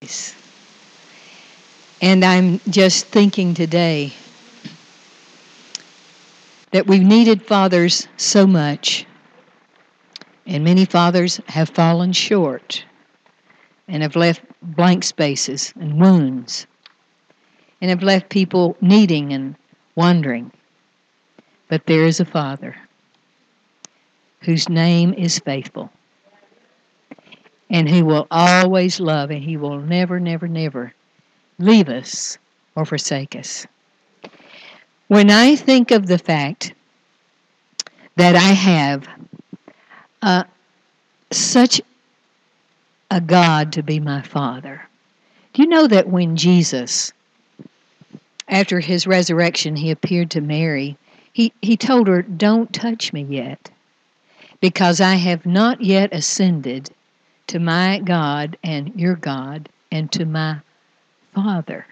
days. And I'm just thinking today that we've needed fathers so much, and many fathers have fallen short and have left blank spaces and wounds and have left people needing and wondering. But there is a Father whose name is faithful, and who will always love, and he will never, never, never leave us or forsake us. When I think of the fact that I have such a God to be my Father, do you know that when Jesus, after his resurrection, he appeared to Mary, he told her, "Don't touch me yet, because I have not yet ascended to my God and your God and to my Father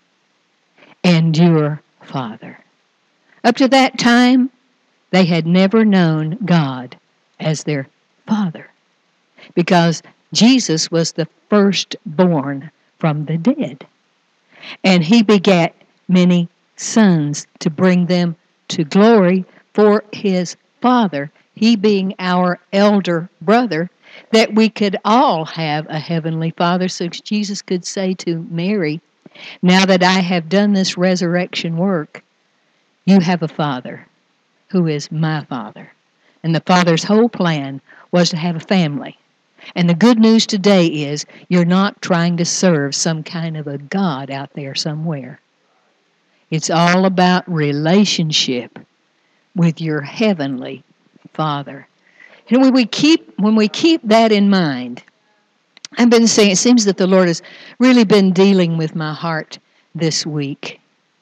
and your Father." Up to that time, they had never known God as their Father, because Jesus was the firstborn from the dead, and he begat many sons to bring them to glory for his Father, he being our elder brother, that we could all have a heavenly Father. So Jesus could say to Mary, "Now that I have done this resurrection work, you have a Father who is my Father." And the Father's whole plan was to have a family. And the good news today is you're not trying to serve some kind of a God out there somewhere. It's all about relationship with your heavenly Father. And when we keep that in mind, I've been saying, it seems that the Lord has really been dealing with my heart this week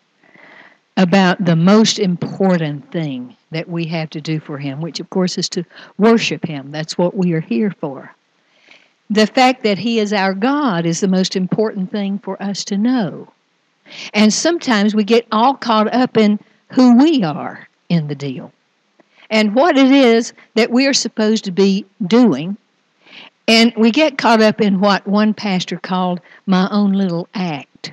about the most important thing that we have to do for him, which of course is to worship him. That's what we are here for. The fact that he is our God is the most important thing for us to know. And sometimes we get all caught up in who we are in the deal and what it is that we are supposed to be doing. And we get caught up in what one pastor called my own little act.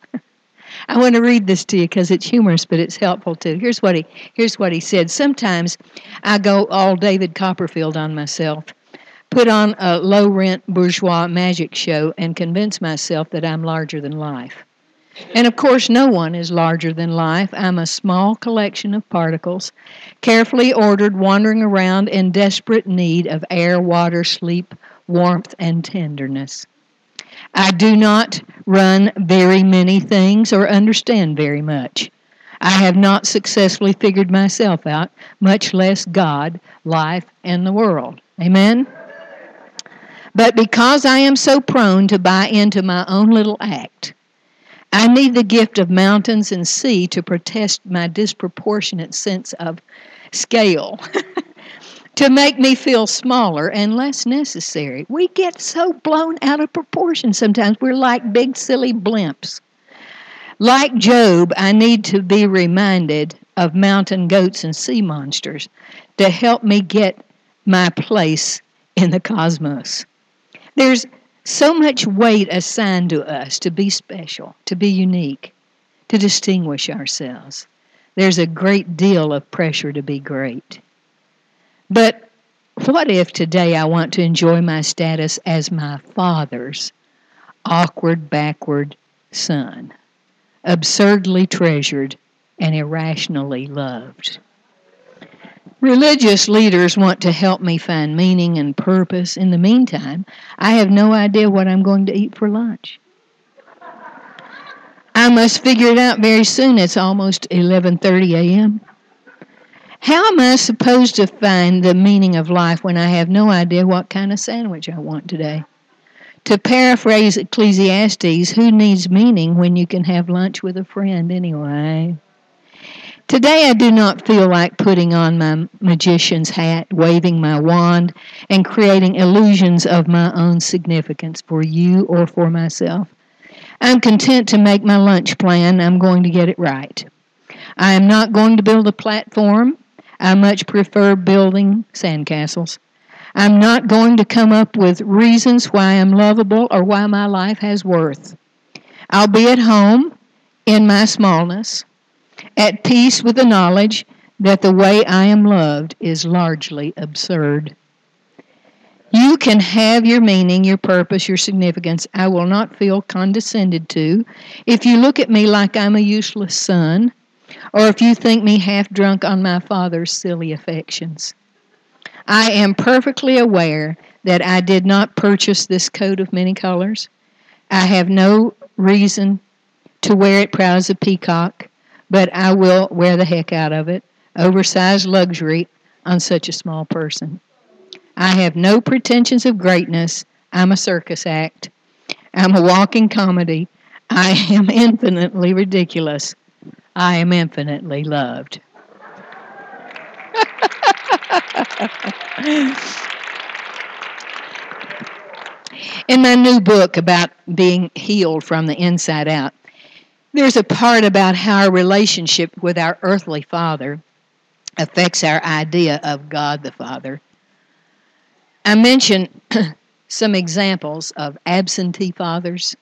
I want to read this to you because it's humorous, but it's helpful too. Here's what he said. "Sometimes I go all David Copperfield on myself, put on a low-rent bourgeois magic show, and convince myself that I'm larger than life. And of course, no one is larger than life. I'm a small collection of particles, carefully ordered, wandering around in desperate need of air, water, sleep, warmth, and tenderness. I do not run very many things or understand very much. I have not successfully figured myself out, much less God, life, and the world." Amen? "But because I am so prone to buy into my own little act, I need the gift of mountains and sea to protest my disproportionate sense of scale, to make me feel smaller and less necessary." We get so blown out of proportion sometimes. We're like big, silly blimps. Like Job, I need to be reminded of mountain goats and sea monsters to help me get my place in the cosmos. There's so much weight assigned to us to be special, to be unique, to distinguish ourselves. There's a great deal of pressure to be great. But what if today I want to enjoy my status as my Father's awkward, backward son, absurdly treasured and irrationally loved? Religious leaders want to help me find meaning and purpose. In the meantime, I have no idea what I'm going to eat for lunch. I must figure it out very soon. It's almost 11:30 a.m. How am I supposed to find the meaning of life when I have no idea what kind of sandwich I want today? To paraphrase Ecclesiastes, who needs meaning when you can have lunch with a friend anyway? Today I do not feel like putting on my magician's hat, waving my wand, and creating illusions of my own significance for you or for myself. I'm content to make my lunch plan. I'm going to get it right. I am not going to build a platform. I much prefer building sandcastles. I'm not going to come up with reasons why I'm lovable or why my life has worth. I'll be at home in my smallness, at peace with the knowledge that the way I am loved is largely absurd. You can have your meaning, your purpose, your significance. I will not feel condescended to if you look at me like I'm a useless son, or if you think me half drunk on my father's silly affections. I am perfectly aware that I did not purchase this coat of many colors. I have no reason to wear it proud as a peacock, but I will wear the heck out of it. Oversized luxury on such a small person. I have no pretensions of greatness. I'm a circus act. I'm a walking comedy. I am infinitely ridiculous. I am infinitely loved. In my new book about being healed from the inside out, there's a part about how our relationship with our earthly father affects our idea of God the Father. I mention some examples of absentee fathers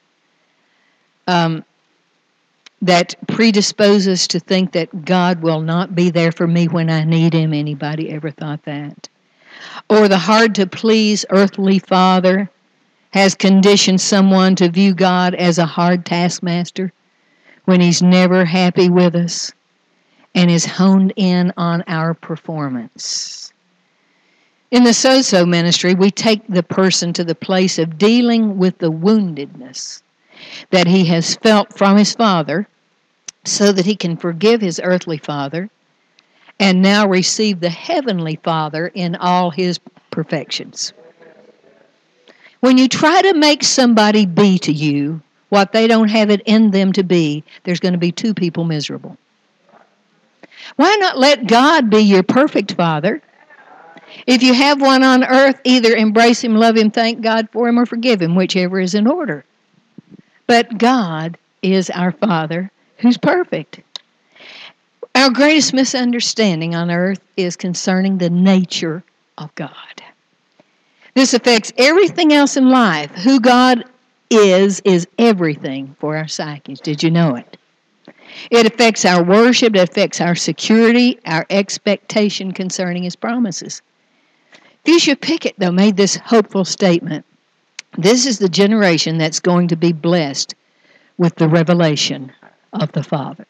that predispose us to think that God will not be there for me when I need Him. Anybody ever thought that? Or the hard-to-please earthly father has conditioned someone to view God as a hard taskmaster when He's never happy with us and is honed in on our performance. In the so-so ministry, we take the person to the place of dealing with the woundedness that he has felt from his father so that he can forgive his earthly father and now receive the heavenly Father in all His perfections. When you try to make somebody be to you what they don't have it in them to be, there's going to be two people miserable. Why not let God be your perfect Father? If you have one on earth, either embrace Him, love Him, thank God for Him, or forgive Him, whichever is in order. But God is our Father who's perfect. Our greatest misunderstanding on earth is concerning the nature of God. This affects everything else in life. Who God is everything for our psyches. Did you know it? It affects our worship. It affects our security, our expectation concerning His promises. Fuchsia Pickett, though, made this hopeful statement. This is the generation that's going to be blessed with the revelation of the Father.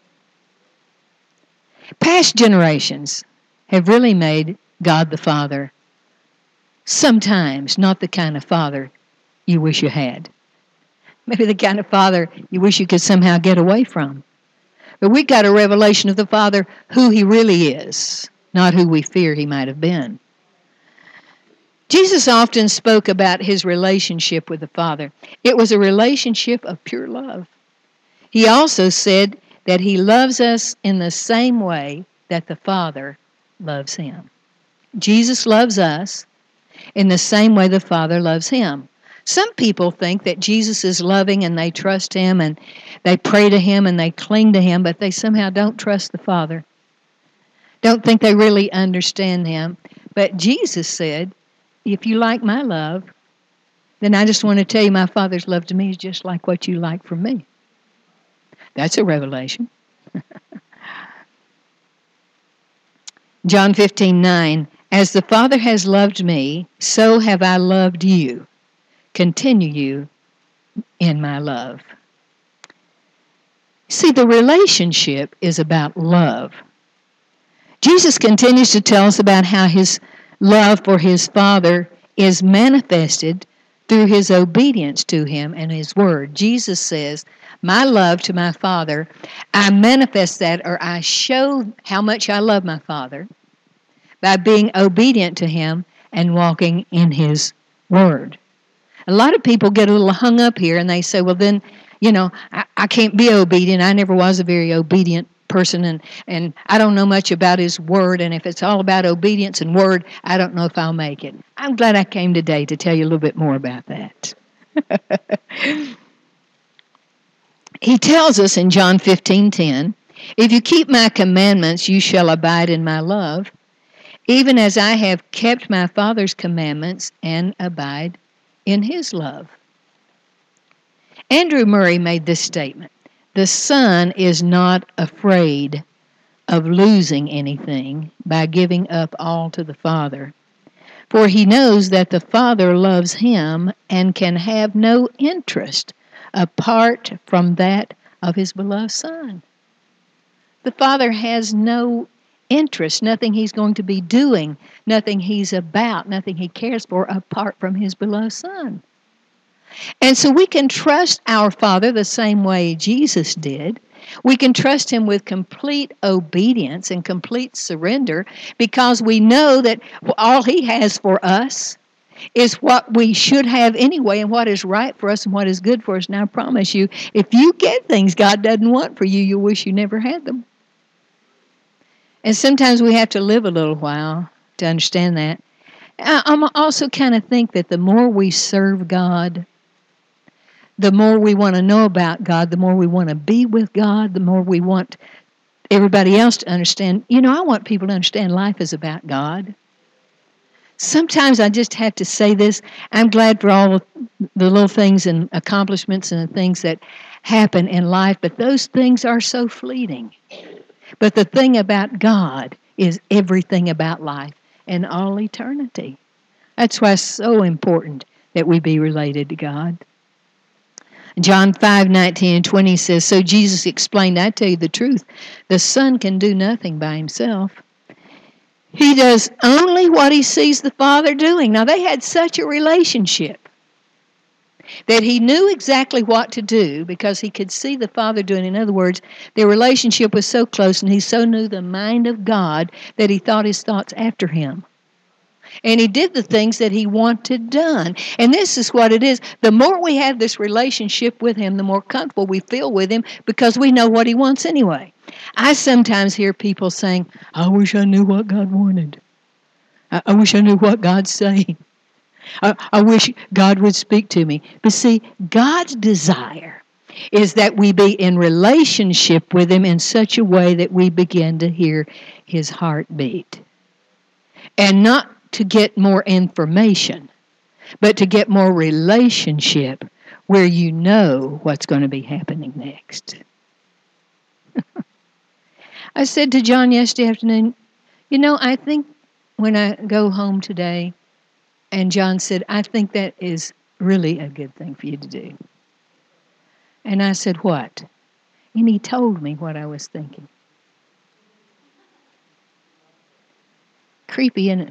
Past generations have really made God the Father sometimes not the kind of Father you wish you had. Maybe the kind of Father you wish you could somehow get away from. But we got a revelation of the Father who He really is, not who we fear He might have been. Jesus often spoke about His relationship with the Father. It was a relationship of pure love. He also said that He loves us in the same way that the Father loves Him. Jesus loves us in the same way the Father loves Him. Some people think that Jesus is loving and they trust Him and they pray to Him and they cling to Him, but they somehow don't trust the Father. Don't think they really understand Him. But Jesus said, if you like my love, then I just want to tell you my Father's love to me is just like what you like from me. That's a revelation. John 15:9, as the Father has loved me, so have I loved you. Continue you in my love. See, the relationship is about love. Jesus continues to tell us about how His love for His Father is manifested through His obedience to Him and His Word. Jesus says, my love to my Father, I manifest that, or I show how much I love my Father by being obedient to Him and walking in His Word. A lot of people get a little hung up here and they say, well then, I can't be obedient. I never was a very obedient person and I don't know much about His Word, and if it's all about obedience and Word, I don't know if I'll make it. I'm glad I came today to tell you a little bit more about that. He tells us in John 15:10, if you keep my commandments, you shall abide in my love, even as I have kept my Father's commandments and abide in his love. Andrew Murray made this statement: the Son is not afraid of losing anything by giving up all to the Father, for he knows that the Father loves him and can have no interest apart from that of his beloved Son. The Father has no interest, nothing he's going to be doing, nothing he's about, nothing he cares for apart from his beloved Son. And so we can trust our Father the same way Jesus did. We can trust him with complete obedience and complete surrender because we know that all he has for us is what we should have anyway and what is right for us and what is good for us. And I promise you, if you get things God doesn't want for you, you'll wish you never had them. And sometimes we have to live a little while to understand that. I also kind of think that the more we serve God, the more we want to know about God, the more we want to be with God, the more we want everybody else to understand. I want people to understand life is about God. Sometimes I just have to say this. I'm glad for all the little things and accomplishments and the things that happen in life, but those things are so fleeting. But the thing about God is everything about life and all eternity. That's why it's so important that we be related to God. John 5:19-20 says, so Jesus explained, I tell you the truth, the Son can do nothing by himself. He does only what he sees the Father doing. Now, they had such a relationship that he knew exactly what to do because he could see the Father doing. In other words, their relationship was so close and he so knew the mind of God that he thought his thoughts after him. And he did the things that he wanted done. And this is what it is. The more we have this relationship with him, the more comfortable we feel with him because we know what he wants anyway. I sometimes hear people saying, I wish I knew what God wanted. I wish I knew what God's saying. I wish God would speak to me. But see, God's desire is that we be in relationship with him in such a way that we begin to hear his heartbeat. And not to get more information, but to get more relationship where you know what's going to be happening next. I said to John yesterday afternoon, I think when I go home today, and John said, I think that is really a good thing for you to do. And I said, what? And he told me what I was thinking. Creepy, isn't it?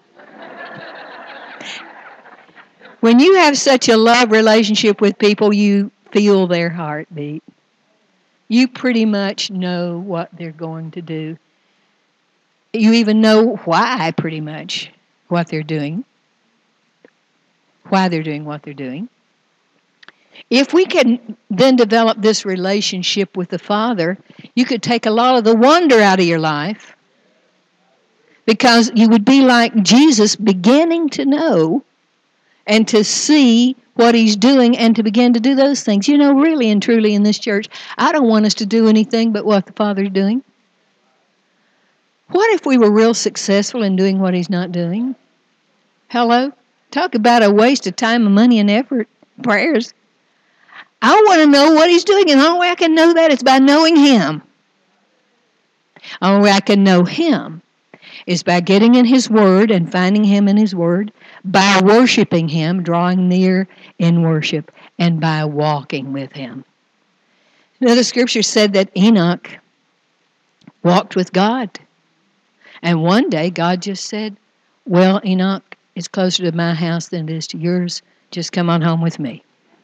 When you have such a love relationship with people, you feel their heartbeat. You pretty much know what they're going to do. You even know why, pretty much, what they're doing. Why they're doing what they're doing. If we can then develop this relationship with the Father, you could take a lot of the wonder out of your life because you would be like Jesus, beginning to know and to see what he's doing and to begin to do those things. Really and truly in this church, I don't want us to do anything but what the Father's doing. What if we were real successful in doing what he's not doing? Hello? Talk about a waste of time and money and effort. Prayers. I want to know what he's doing, and the only way I can know that is by knowing him. The only way I can know him is by getting in his word and finding him in his word, by worshiping him, drawing near in worship, and by walking with him. The scripture said that Enoch walked with God. And one day God just said, well, Enoch, it's closer to my house than it is to yours. Just come on home with me.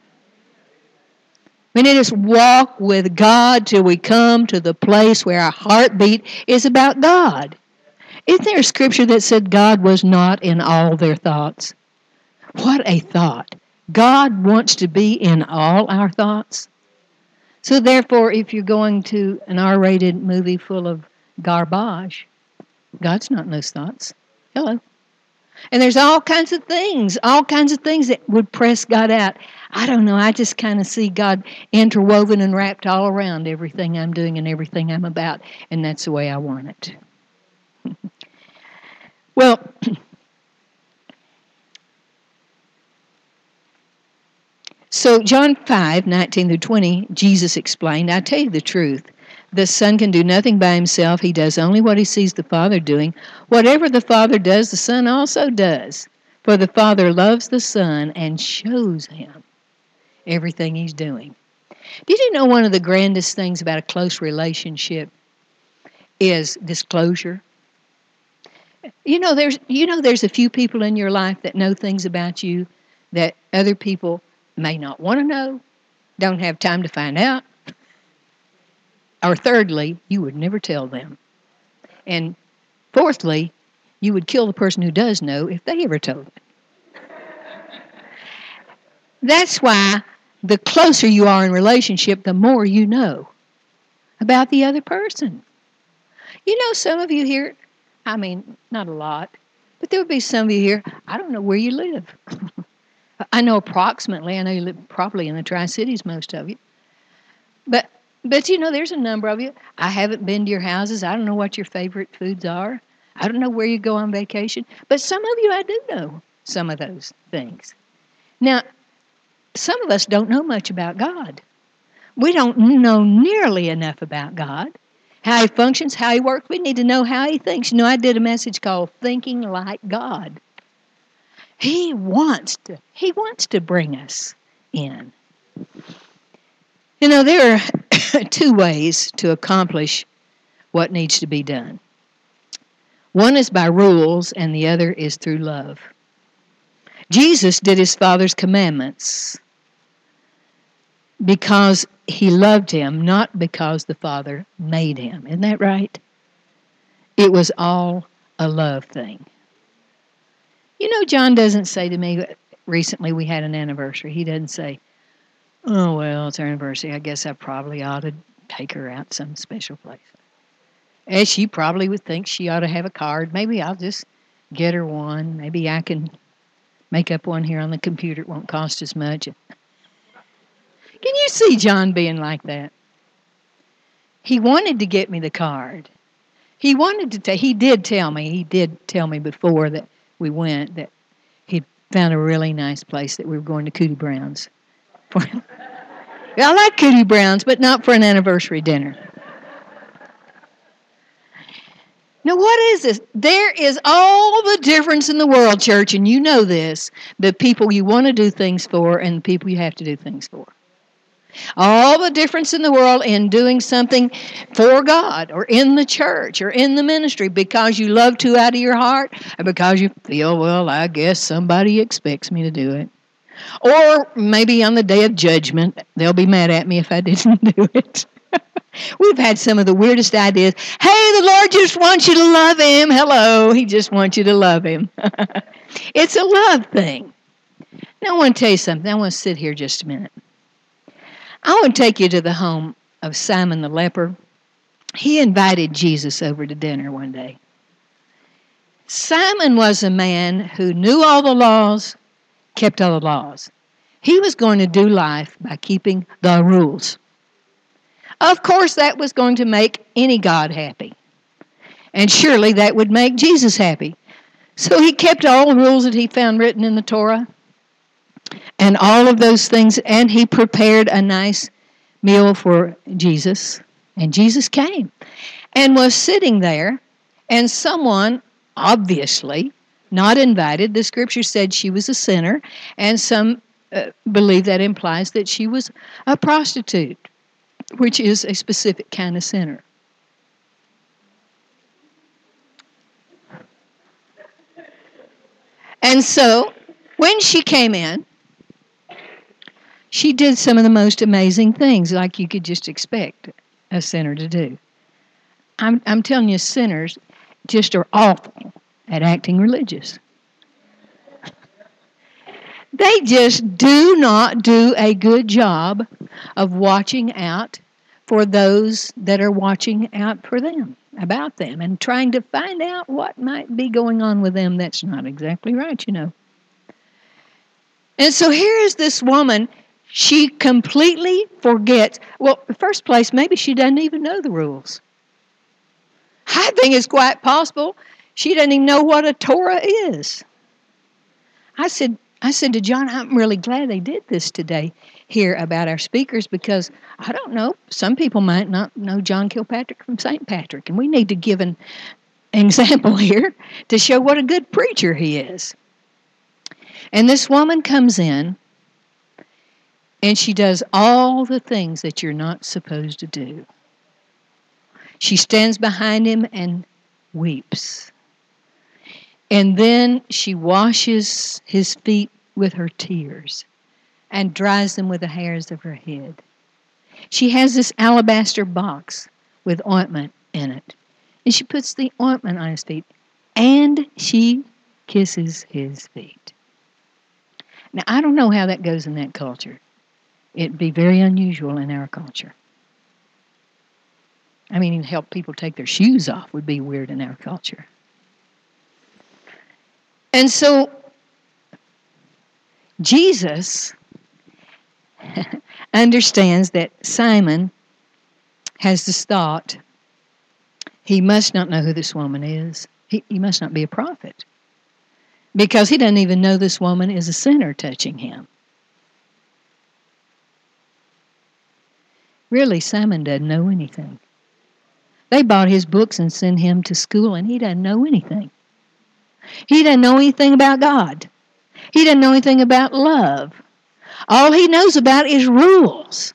We need to walk with God till we come to the place where our heartbeat is about God. Isn't there a scripture that said God was not in all their thoughts? What a thought. God wants to be in all our thoughts. So therefore, if you're going to an R-rated movie full of garbage, God's not in those thoughts. Hello. And there's all kinds of things that would press God out. I don't know, I just kind of see God interwoven and wrapped all around everything I'm doing and everything I'm about, and that's the way I want it. Well, so John 5:19-20, Jesus explained, I tell you the truth. The Son can do nothing by himself. He does only what he sees the Father doing. Whatever the Father does, the Son also does. For the Father loves the Son and shows him everything he's doing. Did you know one of the grandest things about a close relationship is disclosure? There's a few people in your life that know things about you that other people may not want to know, don't have time to find out. Or thirdly, you would never tell them. And fourthly, you would kill the person who does know if they ever told it. That's why the closer you are in relationship, the more you know about the other person. Some of you here, not a lot, but there would be some of you here, I don't know where you live. I know approximately, I know you live probably in the Tri-Cities, most of you. But there's a number of you. I haven't been to your houses. I don't know what your favorite foods are. I don't know where you go on vacation. But some of you, I do know some of those things. Now, some of us don't know much about God. We don't know nearly enough about God, how he functions, how he works. We need to know how he thinks. I did a message called Thinking Like God. He wants to bring us in. There are two ways to accomplish what needs to be done. One is by rules, and the other is through love. Jesus did his Father's commandments because he loved him, not because the Father made him. Isn't that right? It was all a love thing. John doesn't say to me, recently we had an anniversary, he doesn't say, oh, well, it's our anniversary. I guess I probably ought to take her out some special place. And she probably would think she ought to have a card. Maybe I'll just get her one. Maybe I can make up one here on the computer. It won't cost as much. Can you see John being like that? He wanted to get me the card. He did tell me before that we went that he'd found a really nice place that we were going to Cootie Brown's. I like Cootie Brown's, but not for an anniversary dinner. Now, what is this? There is all the difference in the world, church, and you know this, the people you want to do things for and the people you have to do things for. All the difference in the world in doing something for God or in the church or in the ministry because you love to out of your heart and because you feel, well, I guess somebody expects me to do it. Or maybe on the day of judgment, they'll be mad at me if I didn't do it. We've had some of the weirdest ideas. Hey, the Lord just wants you to love him. Hello, he just wants you to love him. It's a love thing. Now, I want to tell you something. I want to sit here just a minute. I want to take you to the home of Simon the leper. He invited Jesus over to dinner one day. Simon was a man who knew all the laws, kept all the laws. He was going to do life by keeping the rules. Of course, that was going to make any God happy. And surely that would make Jesus happy. So he kept all the rules that he found written in the Torah and all of those things, and he prepared a nice meal for Jesus. And Jesus came and was sitting there, and someone, obviously not invited, the scripture said she was a sinner, and some believe that implies that she was a prostitute, which is a specific kind of sinner. And so, when she came in, she did some of the most amazing things, like you could just expect a sinner to do. I'm telling you, sinners just are awful at acting religious. They just do not do a good job of watching out for those that are watching out for them, about them, and trying to find out what might be going on with them that's not exactly right, And so here is this woman. She completely forgets. Well, in the first place, maybe she doesn't even know the rules. I think it's quite possible She doesn't even know what a Torah is. I said to John, I'm really glad they did this today here about our speakers, because I don't know, some people might not know John Kilpatrick from St. Patrick, and we need to give an example here to show what a good preacher he is. And this woman comes in, and she does all the things that you're not supposed to do. She stands behind him and weeps. And then she washes his feet with her tears and dries them with the hairs of her head. She has this alabaster box with ointment in it. And she puts the ointment on his feet. And she kisses his feet. Now, I don't know how that goes in that culture. It'd be very unusual in our culture. I mean, even help people take their shoes off would be weird in our culture. And so, Jesus understands that Simon has this thought, he must not know who this woman is. He must not be a prophet, because he doesn't even know this woman is a sinner touching him. Really, Simon doesn't know anything. They bought his books and sent him to school, and he doesn't know anything. He doesn't know anything about God. He doesn't know anything about love. All he knows about is rules.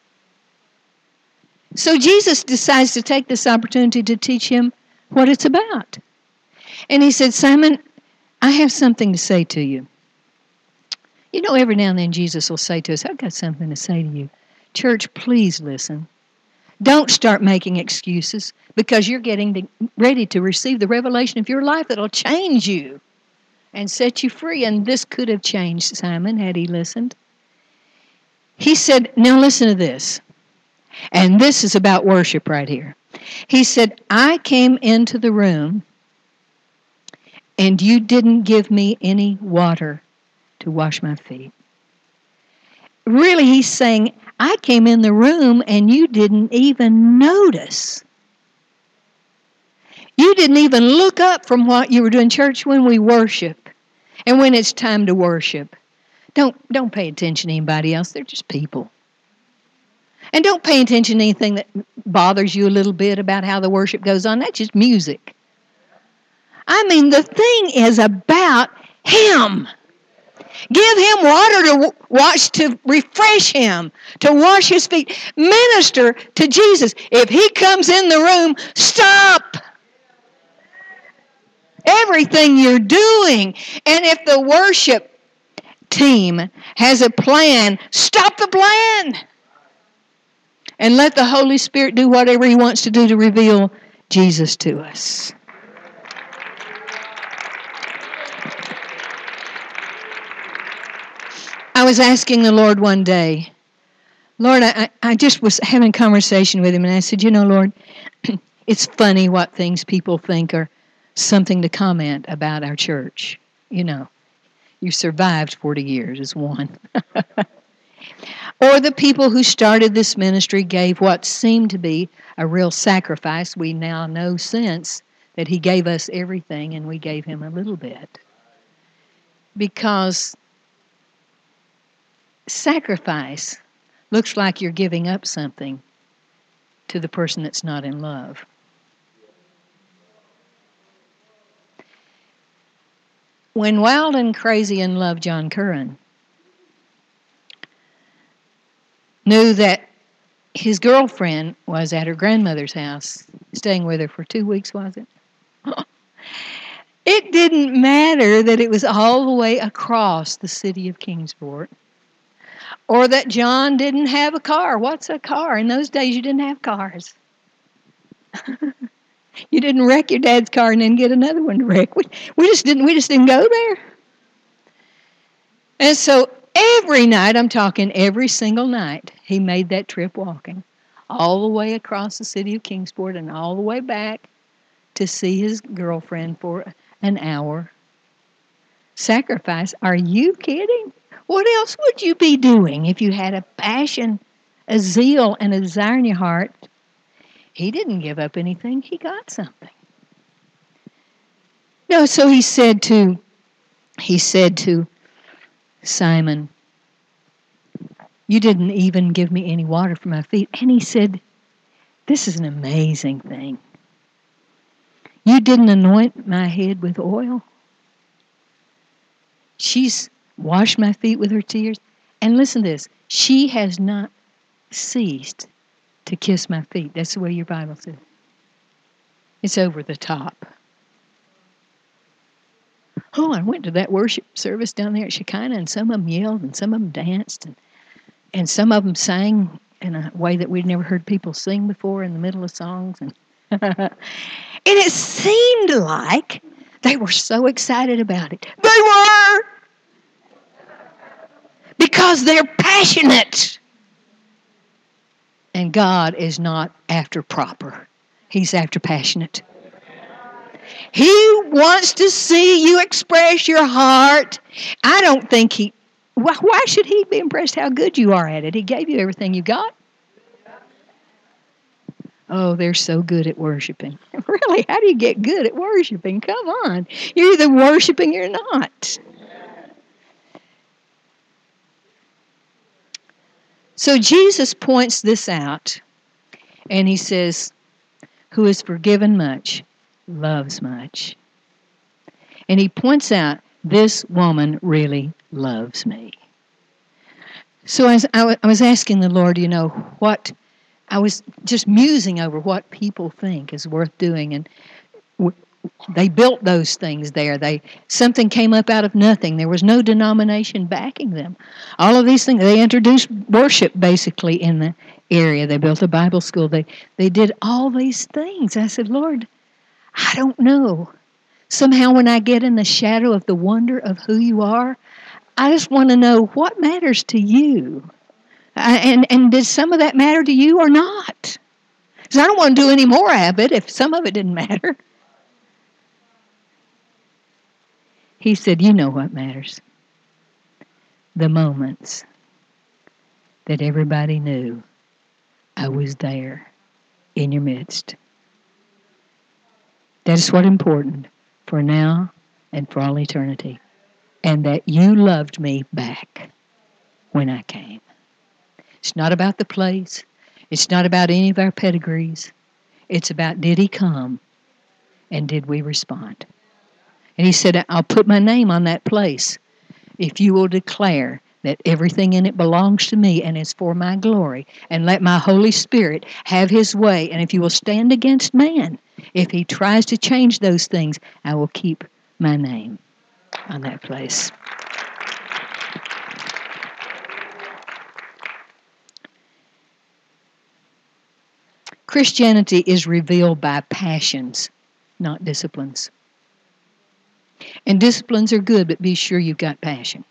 So Jesus decides to take this opportunity to teach him what it's about. And he said, Simon, I have something to say to you. You know, every now and then Jesus will say to us, I've got something to say to you. Church, please listen. Don't start making excuses, because you're getting ready to receive the revelation of your life that'll change you and set you free. And this could have changed Simon had he listened. He said, now listen to this. And this is about worship right here. He said, I came into the room and you didn't give me any water to wash my feet. Really, he's saying, I came in the room and you didn't even notice. You didn't even look up from what you were doing. Church, when we worship and when it's time to worship, don't pay attention to anybody else. They're just people. And don't pay attention to anything that bothers you a little bit about how the worship goes on. That's just music. I mean, the thing is about Him. Give Him water to wash, to refresh Him, to wash His feet. Minister to Jesus. If He comes in the room, stop everything you're doing. And if the worship team has a plan, stop the plan. And let the Holy Spirit do whatever He wants to do to reveal Jesus to us. I was asking the Lord one day, Lord, I just was having a conversation with Him, and I said, you know, Lord, it's funny what things people think are something to comment about our church. You know, you survived 40 years is one. Or the people who started this ministry gave what seemed to be a real sacrifice. We now know since that He gave us everything and we gave Him a little bit. Because sacrifice looks like you're giving up something to the person that's not in love. When Wild and Crazy in Love John Curran knew that his girlfriend was at her grandmother's house, staying with her for 2 weeks, was it? It didn't matter that it was all the way across the city of Kingsport, or that John didn't have a car. What's a car? In those days, you didn't have cars. You didn't wreck your dad's car and then get another one to wreck. We just didn't go there. And so every night, I'm talking every single night, he made that trip walking all the way across the city of Kingsport and all the way back to see his girlfriend for an hour. Sacrifice? Are you kidding? What else would you be doing if you had a passion, a zeal, and a desire in your heart? He didn't give up anything. He got something. No, so he said to Simon, you didn't even give me any water for my feet. And he said, this is an amazing thing. You didn't anoint my head with oil. She's washed my feet with her tears. And listen to this. She has not ceased to kiss my feet. That's the way your Bible says. It's over the top. Oh, I went to that worship service down there at Shekinah, and some of them yelled, and some of them danced, and some of them sang in a way that we'd never heard people sing before in the middle of songs. And it seemed like they were so excited about it. They were! Because they're passionate. And God is not after proper. He's after passionate. He wants to see you express your heart. I don't think why should he be impressed how good you are at it? He gave you everything you got. Oh, they're so good at worshiping. Really, how do you get good at worshiping? Come on. You're either worshiping or you're not. So Jesus points this out, and he says, who is forgiven much, loves much. And he points out, this woman really loves me. So as I was asking the Lord, what I was just musing over what people think is worth doing, and they built those things there. Something came up out of nothing. There was no denomination backing them. All of these things, they introduced worship basically in the area. They built a Bible school. They did all these things. I said, Lord, I don't know. Somehow when I get in the shadow of the wonder of who you are, I just want to know what matters to you. And did some of that matter to you or not? Because I don't want to do any more of it if some of it didn't matter. He said, you know what matters. The moments that everybody knew I was there in your midst. That is what's important for now and for all eternity. And that you loved me back when I came. It's not about the place. It's not about any of our pedigrees. It's about, did he come and did we respond? And he said, I'll put my name on that place if you will declare that everything in it belongs to me and is for my glory, and let my Holy Spirit have his way. And if you will stand against man, if he tries to change those things, I will keep my name on that place. Christianity is revealed by passions, not disciplines. And disciplines are good, but be sure you've got passion.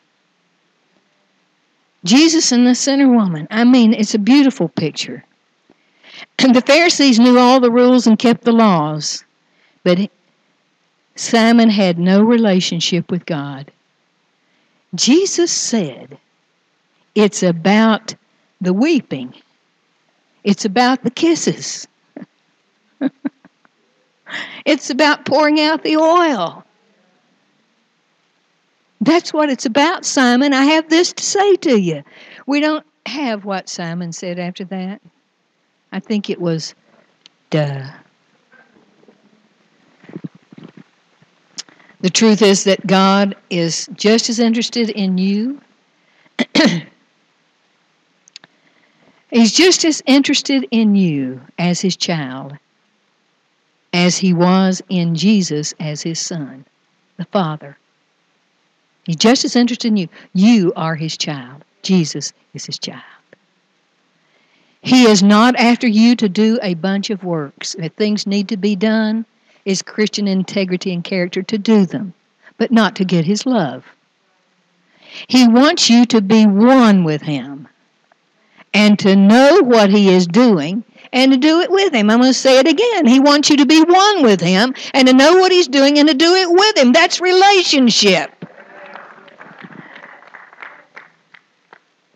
Jesus and the sinner woman. I mean, it's a beautiful picture. And the Pharisees knew all the rules and kept the laws, but Simon had no relationship with God. Jesus said, it's about the weeping. It's about the kisses. It's about pouring out the oil. That's what it's about, Simon. I have this to say to you. We don't have what Simon said after that. I think it was, duh. The truth is that God is just as interested in you. He's just as interested in you as his child as he was in Jesus as his son, the Father. He's just as interested in you. You are his child. Jesus is his child. He is not after you to do a bunch of works. If things need to be done, it's Christian integrity and character to do them, but not to get his love. He wants you to be one with him and to know what he is doing and to do it with him. I'm going to say it again. He wants you to be one with him and to know what he's doing and to do it with him. That's relationship.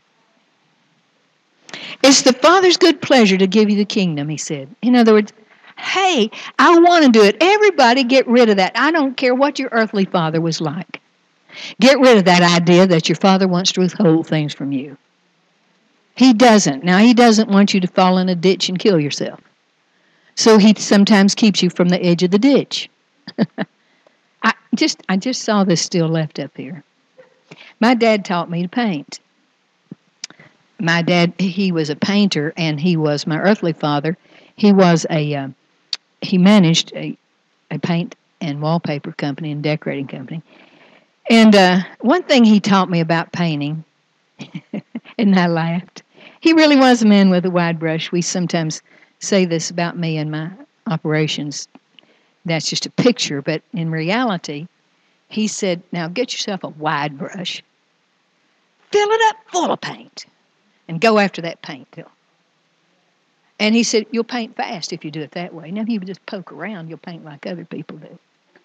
It's the Father's good pleasure to give you the kingdom, he said. In other words, Hey, I want to do it. Everybody get rid of that. I don't care what your earthly father was like. Get rid of that idea that your father wants to withhold things from you. He doesn't. Now, he doesn't want you to fall in a ditch and kill yourself. So he sometimes keeps you from the edge of the ditch. I just saw this still left up here. My dad taught me to paint. My dad, he was a painter, and he was my earthly father. He was he managed a paint and wallpaper company and decorating company. And one thing he taught me about painting, and I laughed. He really was a man with a wide brush. We sometimes say this about me and my operations. That's just a picture, but in reality, he said, now get yourself a wide brush, fill it up full of paint, and go after that paint till. And he said, you'll paint fast if you do it that way. Now, if you just poke around, you'll paint like other people do.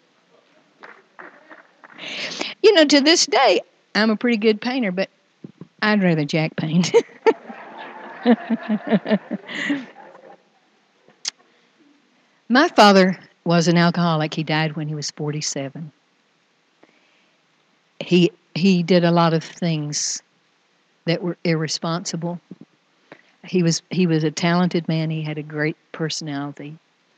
You know, to this day, I'm a pretty good painter, but I'd rather Jack paint. My father was an alcoholic. He died when he was 47. He did a lot of things that were irresponsible. He was a talented man. He had a great personality.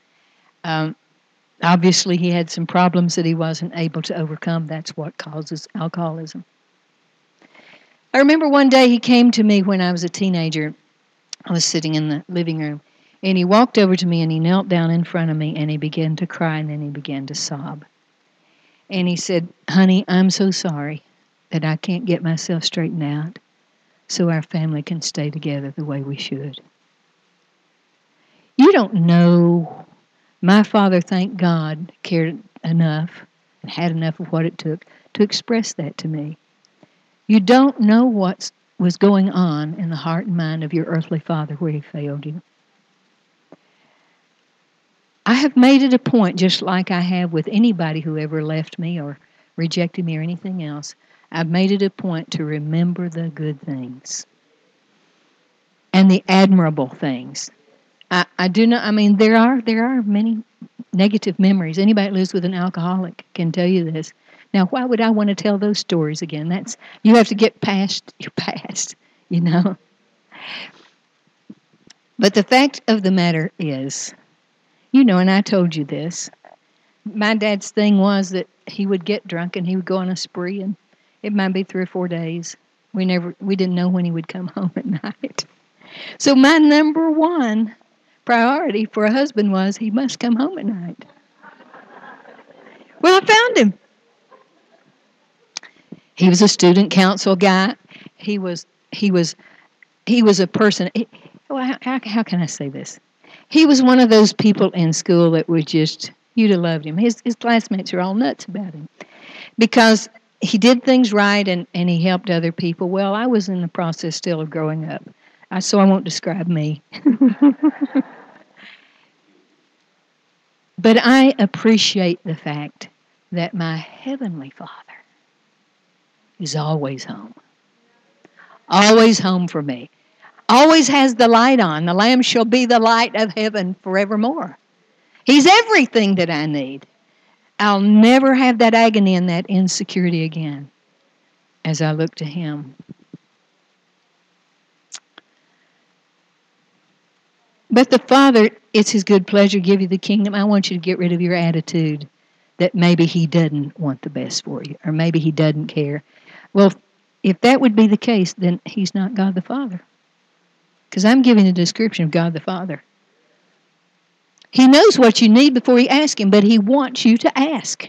Obviously, he had some problems that he wasn't able to overcome. That's what causes alcoholism. I remember one day he came to me when I was a teenager. I was sitting in the living room, and he walked over to me, and he knelt down in front of me, and he began to cry, and then he began to sob. And he said, honey, I'm so sorry that I can't get myself straightened out so our family can stay together the way we should. You don't know. My father, thank God, cared enough and had enough of what it took to express that to me. You don't know what was going on in the heart and mind of your earthly father where he failed you. I have made it a point, just like I have with anybody who ever left me or rejected me or anything else, I've made it a point to remember the good things and the admirable things. I do not. I mean, there are many negative memories. Anybody that lives with an alcoholic can tell you this. Now, why would I want to tell those stories again? You have to get past your past, you know. But the fact of the matter is, you know, and I told you this. My dad's thing was that he would get drunk and he would go on a spree, and it might be 3 or 4 days. We didn't know when he would come home at night. So my number one priority for a husband was he must come home at night. Well, I found him. He was a student council guy. He was a person. How can I say this? He was one of those people in school that were just, you'd have loved him. His classmates are all nuts about him because he did things right and he helped other people. Well, I was in the process still of growing up, so I won't describe me. But I appreciate the fact that my Heavenly Father is always home. Always home for me. Always has the light on. The Lamb shall be the light of heaven forevermore. He's everything that I need. I'll never have that agony and that insecurity again as I look to Him. But the Father, it's His good pleasure to give you the kingdom. I want you to get rid of your attitude that maybe He doesn't want the best for you, or maybe He doesn't care. Well, if that would be the case, then He's not God the Father. Because I'm giving a description of God the Father. He knows what you need before you ask Him, but He wants you to ask.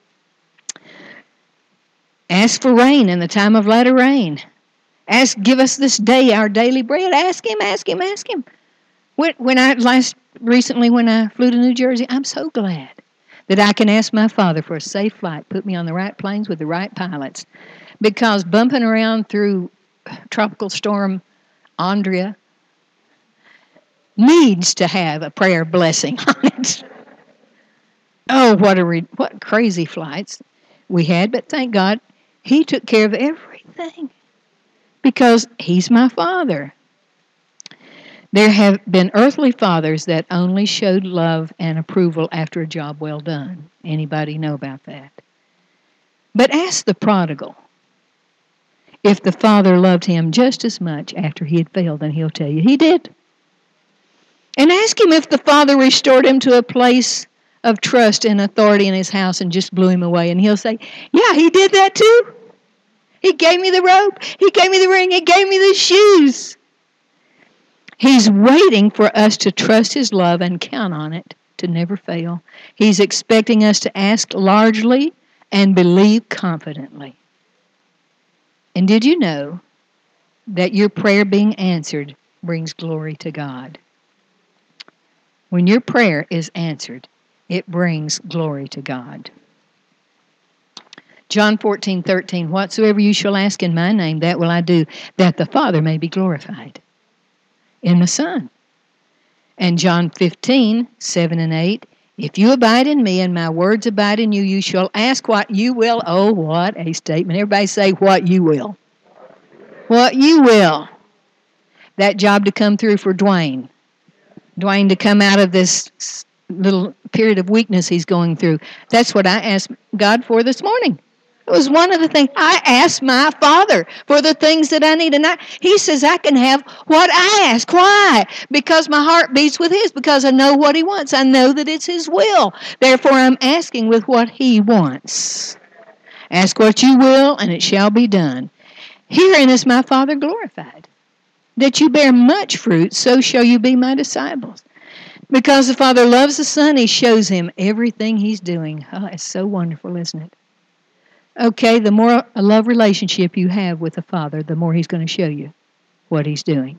Ask for rain in the time of latter rain. Give us this day our daily bread. Ask Him, ask Him, ask Him. Recently when I flew to New Jersey, I'm so glad that I can ask my Father for a safe flight, put me on the right planes with the right pilots. Because bumping around through Tropical Storm Andrea needs to have a prayer blessing on it. Oh, what crazy flights we had, but thank God He took care of everything because He's my Father. There have been earthly fathers that only showed love and approval after a job well done. Anybody know about that? But ask the prodigal if the father loved him just as much after he had failed, and he'll tell you he did. And ask him if the father restored him to a place of trust and authority in his house and just blew him away, and he'll say, yeah, he did that too. He gave me the robe, he gave me the ring, he gave me the shoes. He's waiting for us to trust his love and count on it to never fail. He's expecting us to ask largely and believe confidently. And did you know that your prayer being answered brings glory to God? When your prayer is answered, it brings glory to God. John 14:13, whatsoever you shall ask in my name, that will I do, that the Father may be glorified in the Son. And John 15:7 and 8, if you abide in me and my words abide in you, you shall ask what you will. Oh, what a statement. Everybody say, what you will. What you will. That job to come through for Dwayne. Dwayne to come out of this little period of weakness he's going through. That's what I asked God for this morning. It was one of the things. I asked my Father for the things that I need. And he says I can have what I ask. Why? Because my heart beats with his. Because I know what he wants. I know that it's his will. Therefore, I'm asking with what he wants. Ask what you will, and it shall be done. Herein is my Father glorified, that you bear much fruit, so shall you be my disciples. Because the Father loves the Son, he shows him everything he's doing. Oh, it's so wonderful, isn't it? Okay, the more a love relationship you have with the Father, the more he's going to show you what he's doing.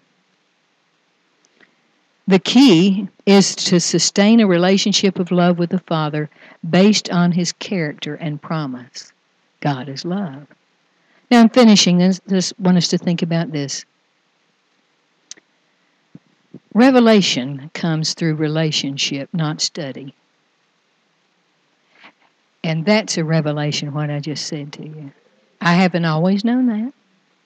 The key is to sustain a relationship of love with the Father based on his character and promise. God is love. Now I'm finishing. I just want us to think about this. Revelation comes through relationship, not study. And that's a revelation, what I just said to you. I haven't always known that.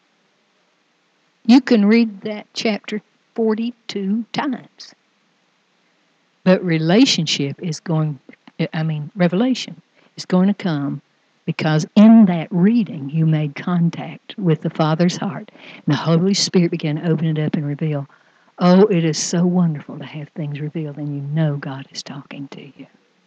You can read that chapter 42 times. But revelation is going to come because in that reading you made contact with the Father's heart. And the Holy Spirit began to open it up and reveal. Oh, it is so wonderful to have things revealed and you know God is talking to you.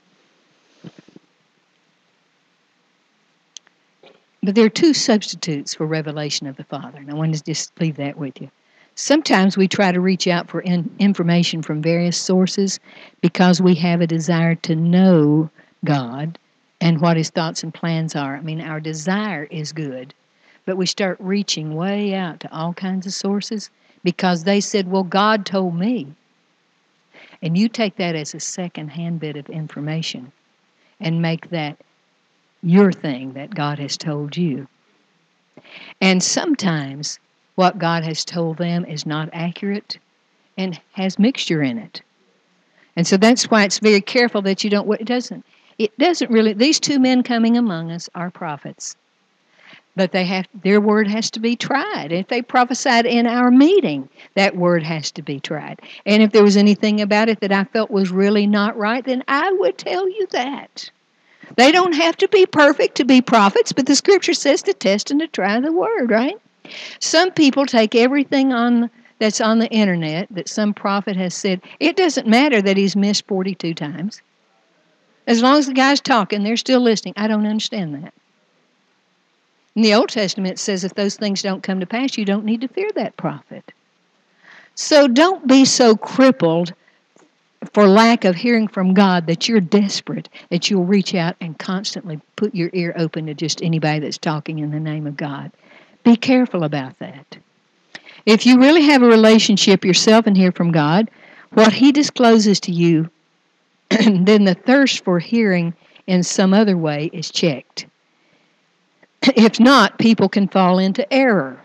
But there are two substitutes for revelation of the Father, and I want to just leave that with you. Sometimes we try to reach out for information from various sources because we have a desire to know God and what his thoughts and plans are. I mean, our desire is good, but we start reaching way out to all kinds of sources because they said, well, God told me. And you take that as a second-hand bit of information and make that your thing that God has told you. And sometimes what God has told them is not accurate and has mixture in it. And so that's why it's very careful that you don't, it doesn't really, these two men coming among us are prophets. But their word has to be tried. If they prophesied in our meeting, that word has to be tried. And if there was anything about it that I felt was really not right, then I would tell you that. They don't have to be perfect to be prophets, but the Scripture says to test and to try the Word, right? Some people take everything that's on the internet that some prophet has said. It doesn't matter that he's missed 42 times. As long as the guy's talking, they're still listening. I don't understand that. In the Old Testament, it says if those things don't come to pass, you don't need to fear that prophet. So don't be so crippled for lack of hearing from God that you're desperate, that you'll reach out and constantly put your ear open to just anybody that's talking in the name of God. Be careful about that. If you really have a relationship yourself and hear from God, what he discloses to you, then the thirst for hearing in some other way is checked. If not, people can fall into error.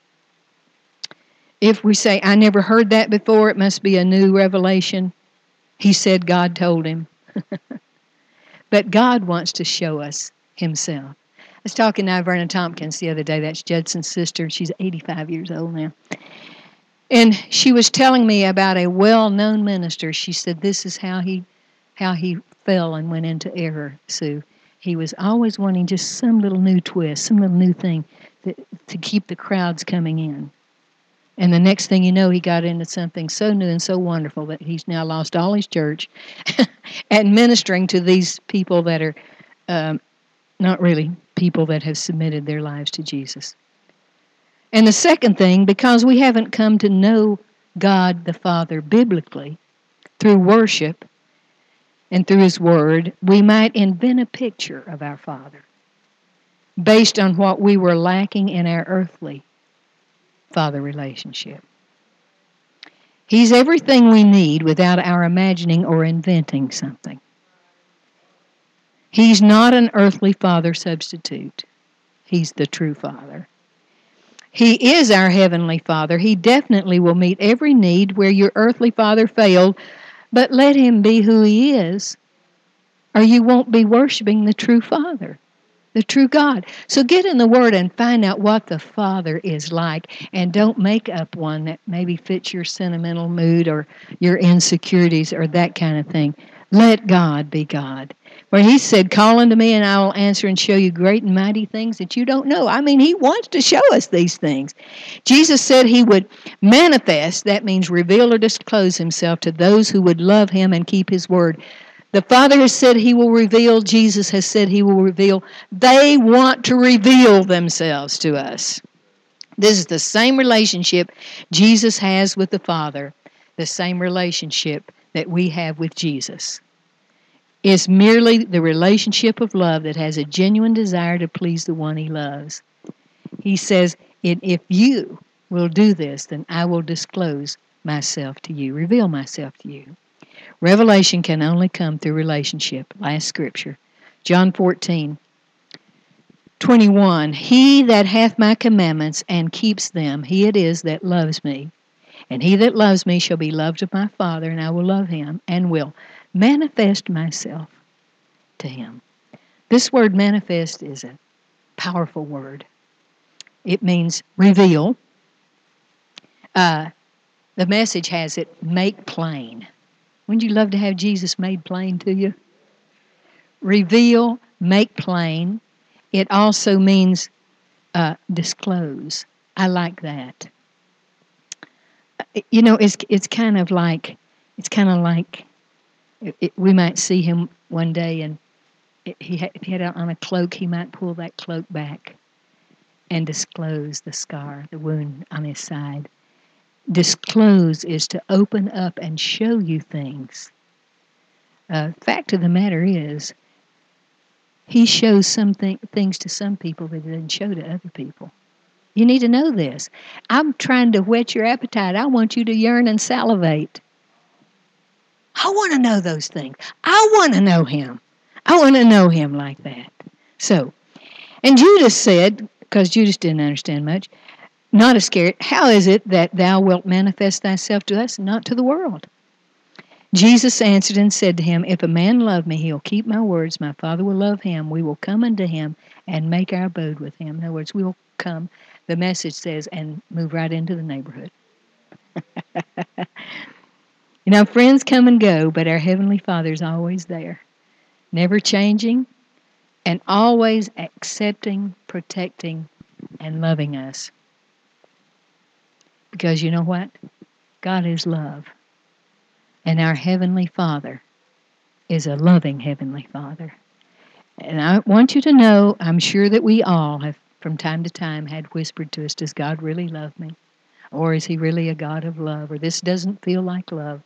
If we say, I never heard that before, it must be a new revelation. He said God told him. But God wants to show us himself. I was talking to Verna Tompkins the other day. That's Judson's sister. She's 85 years old now. And she was telling me about a well-known minister. She said this is how he fell and went into error, Sue. He was always wanting just some little new twist, some little new thing to keep the crowds coming in. And the next thing you know, he got into something so new and so wonderful that he's now lost all his church and ministering to these people that are not really people that have submitted their lives to Jesus. And the second thing, because we haven't come to know God the Father biblically through worship and through His Word, we might invent a picture of our Father based on what we were lacking in our earthly Father relationship. He's everything we need without our imagining or inventing something. He's not an earthly Father substitute. He's the true Father. He is our Heavenly Father. He definitely will meet every need where your earthly father failed, but let Him be who He is, or you won't be worshiping the true Father, the true God. So get in the Word and find out what the Father is like, and don't make up one that maybe fits your sentimental mood or your insecurities or that kind of thing. Let God be God. Where He said, call unto me and I will answer and show you great and mighty things that you don't know. I mean, He wants to show us these things. Jesus said He would manifest, that means reveal or disclose Himself to those who would love Him and keep His word. The Father has said He will reveal. Jesus has said He will reveal. They want to reveal themselves to us. This is the same relationship Jesus has with the Father, the same relationship that we have with Jesus. It's merely the relationship of love that has a genuine desire to please the one He loves. He says, if you will do this, then I will disclose myself to you, reveal myself to you. Revelation can only come through relationship. Last scripture, John 14:21. He that hath my commandments and keeps them, he it is that loves me. And he that loves me shall be loved of my Father, and I will love him and will manifest myself to him. This word manifest is a powerful word. It means reveal. The Message has it, make plain. Wouldn't you love to have Jesus made plain to you? Reveal, make plain. It also means disclose. I like that. You know, it's kind of like we might see him one day, and if he had on a cloak, he might pull that cloak back and disclose the scar, the wound on his side. Disclose is to open up and show you things. Fact of the matter is, He shows things to some people that He doesn't show to other people. You need to know this. I'm trying to whet your appetite. I want you to yearn and salivate. I want to know those things. I want to know Him. I want to know Him like that. So, and Judas said, because Judas didn't understand much, not Iscariot, how is it that thou wilt manifest thyself to us, not to the world? Jesus answered and said to him, if a man love me, he'll keep my words. My Father will love him. We will come unto him and make our abode with him. In other words, we will come, the Message says, and move right into the neighborhood. You know, friends come and go, but our Heavenly Father's always there, never changing, and always accepting, protecting, and loving us. Because you know what? God is love. And our Heavenly Father is a loving Heavenly Father. And I want you to know, I'm sure that we all have from time to time had whispered to us, does God really love me? Or is He really a God of love? Or this doesn't feel like love.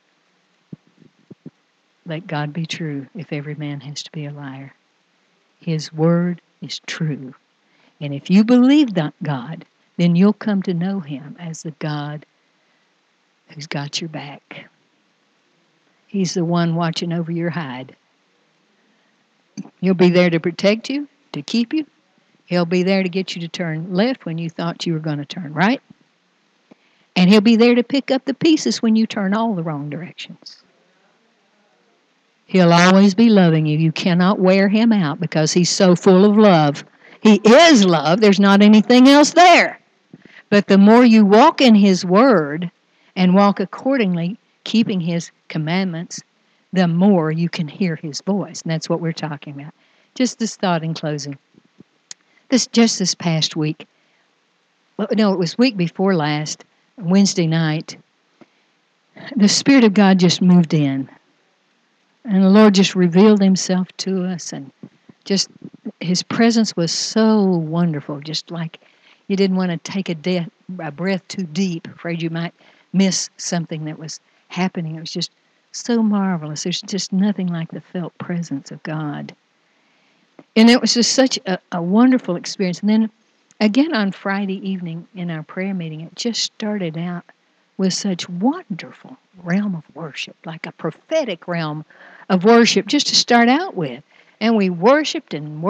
Let God be true if every man has to be a liar. His word is true. And if you believe that God, then you'll come to know Him as the God who's got your back. He's the one watching over your hide. He'll be there to protect you, to keep you. He'll be there to get you to turn left when you thought you were going to turn right. And He'll be there to pick up the pieces when you turn all the wrong directions. He'll always be loving you. You cannot wear Him out because He's so full of love. He is love. There's not anything else there. But the more you walk in His Word and walk accordingly, keeping His commandments, the more you can hear His voice. And that's what we're talking about. Just this thought in closing. This past week, well, no, it was week before last, Wednesday night, the Spirit of God just moved in. And the Lord just revealed Himself to us, and just His presence was so wonderful, just like you didn't want to take a breath too deep, afraid you might miss something that was happening. It was just so marvelous. There's just nothing like the felt presence of God. And it was just such a wonderful experience. And then again on Friday evening in our prayer meeting, it just started out with such wonderful realm of worship, like a prophetic realm of worship just to start out with. And we worshiped, and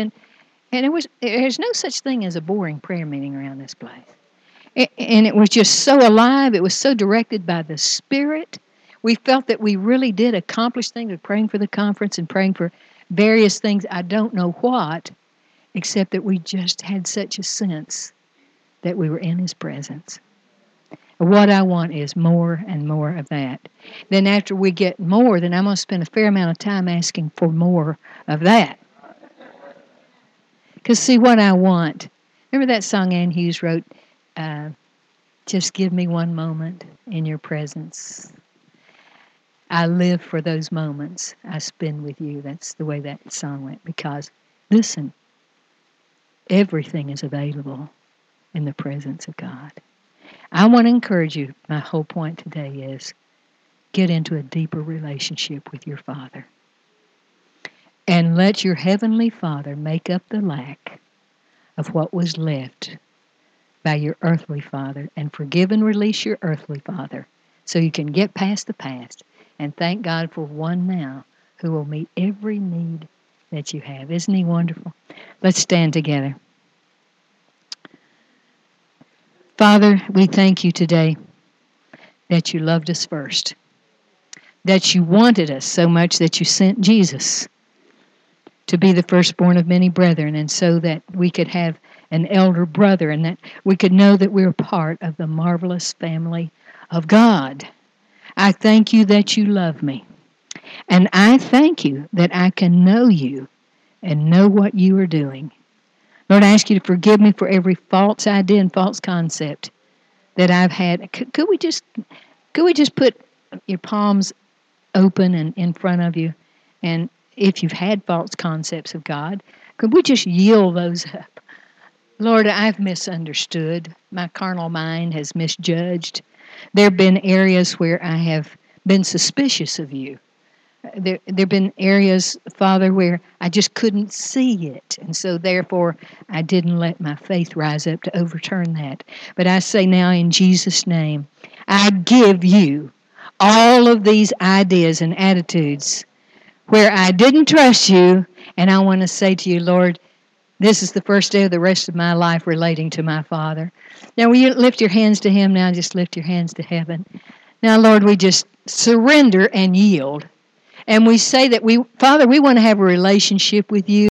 there's no such thing as a boring prayer meeting around this place. And it was just so alive. It was so directed by the Spirit. We felt that we really did accomplish things with praying for the conference and praying for various things, I don't know what, except that we just had such a sense that we were in His presence. What I want is more and more of that. Then after we get more, then I'm going to spend a fair amount of time asking for more of that. Because see, what I want, remember that song Ann Hughes wrote, just give me one moment in your presence. I live for those moments I spend with you. That's the way that song went. Because, listen, everything is available in the presence of God. I want to encourage you, my whole point today is get into a deeper relationship with your Father. And let your Heavenly Father make up the lack of what was left by your earthly father, and forgive and release your earthly father so you can get past the past and thank God for one now who will meet every need that you have. Isn't He wonderful? Let's stand together. Father, we thank you today that you loved us first, that you wanted us so much that you sent Jesus to be the firstborn of many brethren, and so that we could have an elder brother and that we could know that we're part of the marvelous family of God. I thank you that you love me, and I thank you that I can know you and know what you are doing. Lord, I ask you to forgive me for every false idea and false concept that I've had. Could we just put your palms open and in front of you, and if you've had false concepts of God, could we just yield those up? Lord, I've misunderstood. My carnal mind has misjudged. There have been areas where I have been suspicious of you. There have been areas, Father, where I just couldn't see it. And so therefore, I didn't let my faith rise up to overturn that. But I say now in Jesus' name, I give you all of these ideas and attitudes where I didn't trust you. And I want to say to you, Lord, this is the first day of the rest of my life relating to my Father. Now, will you lift your hands to Him now? Just lift your hands to heaven. Now, Lord, we just surrender and yield. And we say that Father, we want to have a relationship with you.